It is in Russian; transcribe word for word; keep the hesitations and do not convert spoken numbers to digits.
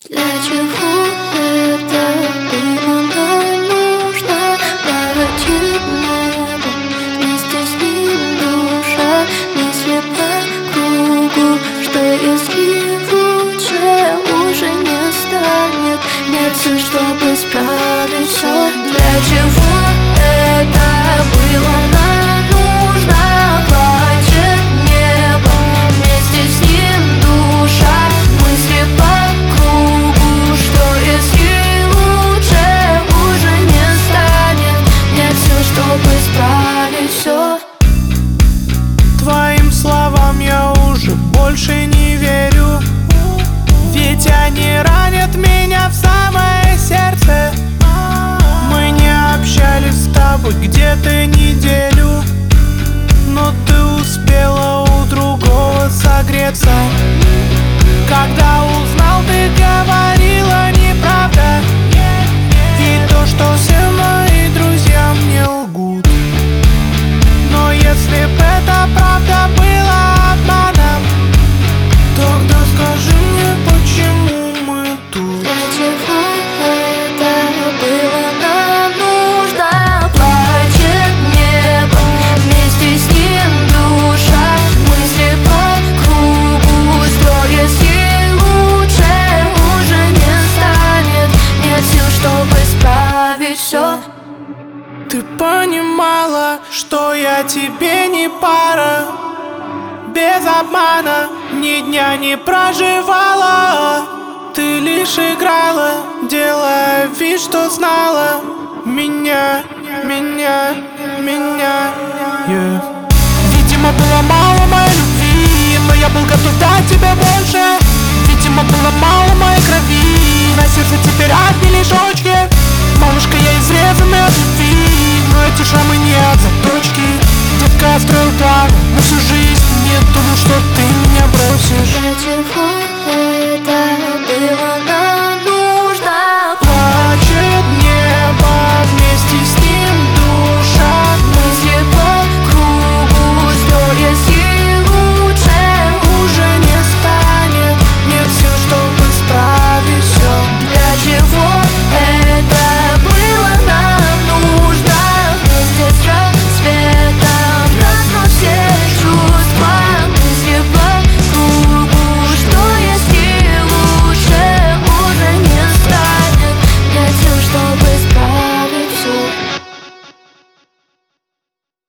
Для чего это было нам нужно? Платить небо, вместе с ним душа. Мысли по кругу, что если лучше уже не станет. Нет сил, чтобы исправить все. Для чего это было нам нужно? Плачет небо, вместе с ним душа. Мысли по кругу, что если лучше уже не станет. Нет сил, чтобы исправить все. Твоим словам я уже больше не верю, ведь они ранят меня в самое сердце. Мы не общались с тобой где-то неделю, но ты успела у другого согреться. Когда узнал, ты говорила неправда, и то, что все мои друзья мне лгут. Но если б это правда было обманом, тогда скажи мне, почему мы тут? Для чего это было нам нужно? Плачет небо, вместе с ним душа. Мысли по кругу, что если лучше уже не станет. Нет сил, чтобы исправить все. Ты понимала, что я тебе не пара. Без обмана ни дня не проживала. Ты лишь играла, делая вид, что знала меня, меня, меня, yeah. Видимо, было мало моей любви, но я был готов дать тебе больше. Видимо, было мало моей крови, на сердце теперь одни лишь очки. Малышка, я изрезанный от любви, но эти шрамы не от заточки. Детка, я строил планы на всю жизнь, не думал, что